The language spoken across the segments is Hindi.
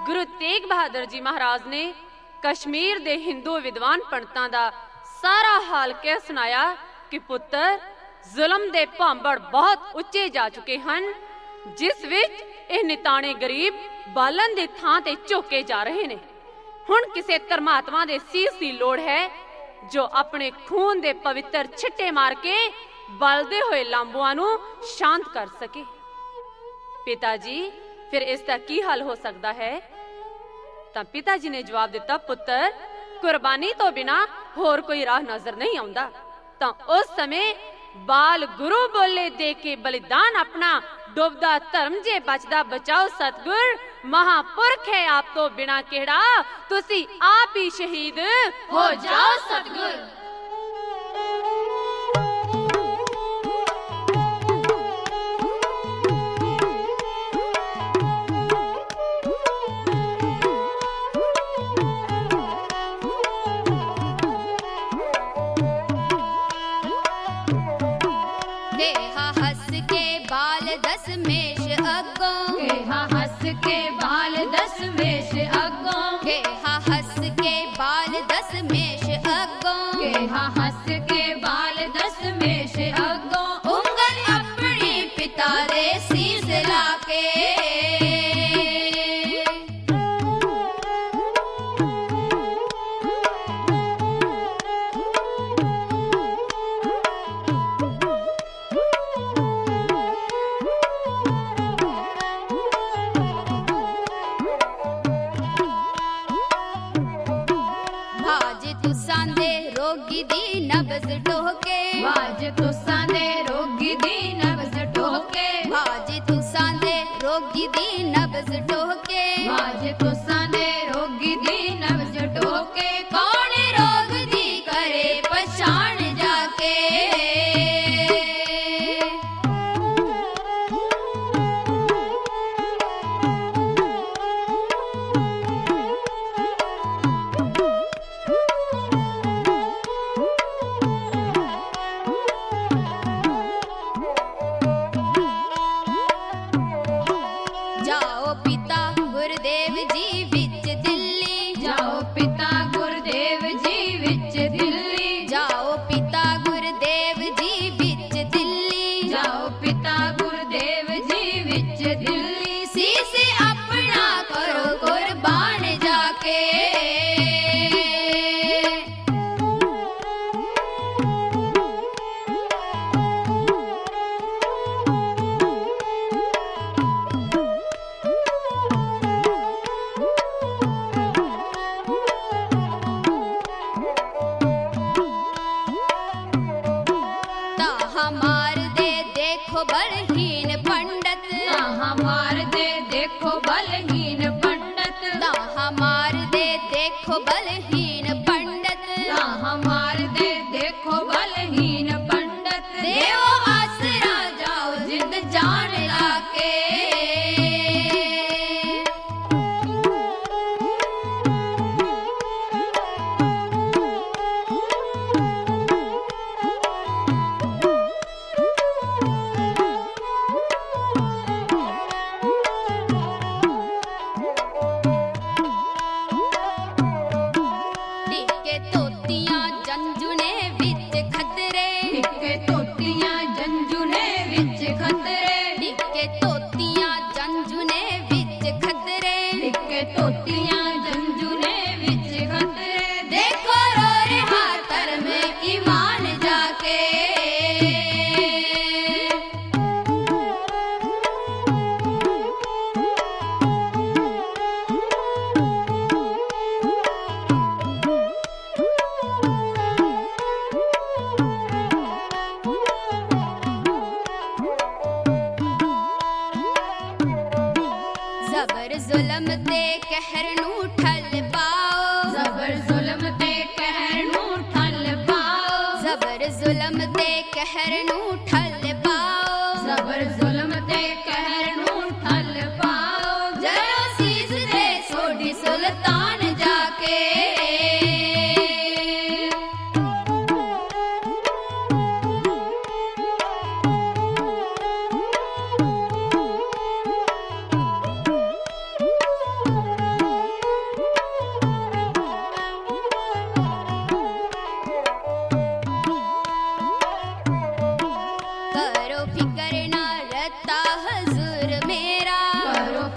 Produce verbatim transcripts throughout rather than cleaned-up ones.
गुरु तेग बहादुर जी महाराज ने कश्मीर दे हिंदू विद्वान पंडितां दा सारा हाल कह सुनाया कि पुत्र जुल्म दे भांबड़ बहुत उच्चे जा चुके हन, जिस विच ਇਹ ਨਿਤਾਣੇ गरीब बालन ਦੀ ਥਾਂ ਤੇ ਝੋਕੇ ਜਾ ਰਹੇ ਨੇ। ਹੁਣ ਕਿਸੇ ਧਰਮਾਤਮਾ ਦੇ ਸੀਸ ਦੀ ਲੋੜ ਹੈ ਜੋ ਆਪਣੇ ਖੂਨ ਦੇ ਪਵਿੱਤਰ ਛਿੱਟੇ ਮਾਰ ਕੇ ਬਲਦੇ ਹੋਏ ਲਾਂਬੂਆਂ ਨੂੰ ਸ਼ਾਂਤ ਕਰ ਸਕੇ। ਪਿਤਾ ਜੀ ਫਿਰ ਇਸ ਦਾ ਕੀ ਹੱਲ ਹੋ ਸਕਦਾ ਹੈ? ਤਾਂ ਪਿਤਾ ਜੀ ਨੇ ਜਵਾਬ ਦਿੱਤਾ, ਪੁੱਤਰ ਕੁਰਬਾਨੀ ਤੋਂ ਬਿਨਾ ਹੋਰ ਕੋਈ ਰਾਹ ਨਜ਼ਰ ਨਹੀਂ ਆਉਂਦਾ। ਤਾਂ ਉਸ ਸਮੇਂ बाल गुरु बोले दे के बलिदान अपना डुबदा धर्म जे बचदा बचाओ सतगुर महापुरख है आप तो बिना केड़ा तुसी आप ही शहीद हो जाओ सतगुर।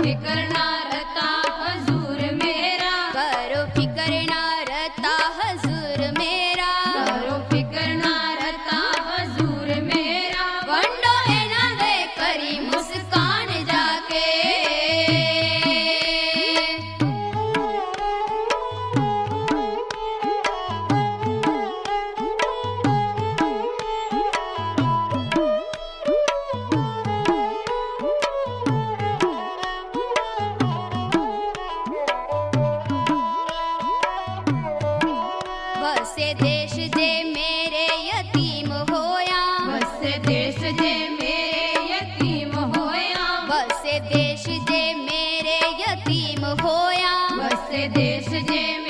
फिकर ना रता हजूर मेरा, करो फिकर ना रता हजूर मेरा, करो फिकर ना रता हजूर मेरा, वंडो है ना दे करी मुस्कान जाके। बसे देश जे मेरे यतीम होया, बसे देश जे मेरे यतीम होया, बसे देश जे मेरे यतीम होया, बसे देश जे